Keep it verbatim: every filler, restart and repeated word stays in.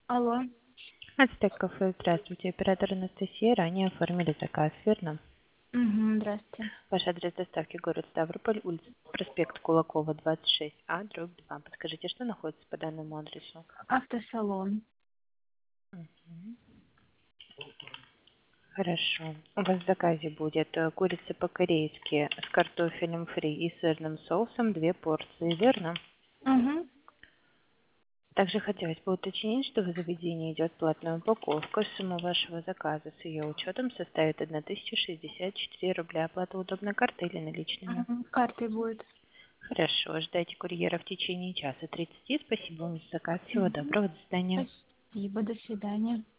Алло. Ацтек кафе, здравствуйте. Оператор Анастасия, ранее оформили заказ, верно? Угу, здрасте. Ваш адрес доставки город Ставрополь, улица проспект Кулакова, двадцать шесть А, дробь два. Подскажите, что находится по данному адресу? Автосалон. Мгм. Хорошо. У вас в заказе будет э, курица по-корейски с картофелем фри и сырным соусом, две порции, верно? Угу. Также хотелось бы уточнить, что в заведении идет платная упаковка. Сумма вашего заказа с ее учетом составит тысяча шестьдесят четыре рубля. Оплата удобной картой или наличными? Угу. Картой будет. Хорошо, ждайте курьера в течение часа тридцати. Спасибо вам за заказ. Всего Угу. доброго, до свидания. Спасибо, до свидания.